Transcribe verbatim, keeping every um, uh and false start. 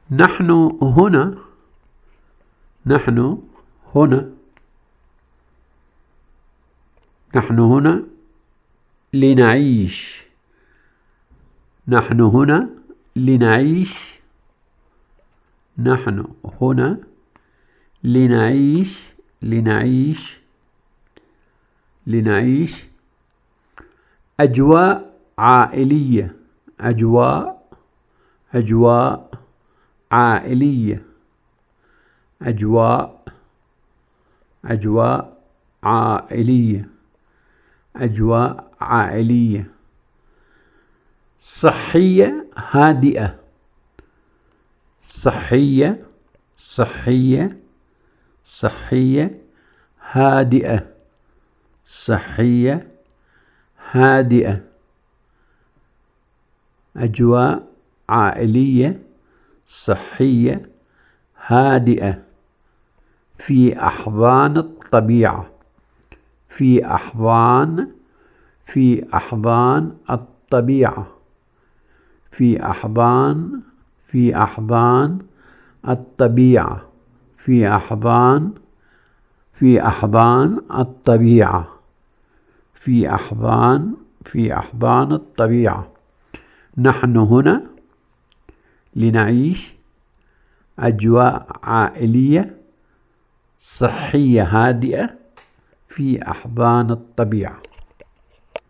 نحن هنا نحن هنا نحن هنا لنعيش نحن هنا لنعيش نحن هنا لنعيش لنعيش لنعيش أجواء عائلية أجواء أجواء عائلية أجواء أجواء عائلية أجواء عائلية صحية هادئة صحية صحية صحية هادئة صحية هادئة أجواء عائلية صحية هادئة في أحضان الطبيعة في أحضان في أحضان الطبيعة في أحضان في أحضان الطبيعة في أحضان في أحضان الطبيعة في أحضان في أحضان الطبيعة نحن هنا لنعيش أجواء عائلية صحية هادئة في أحضان الطبيعة.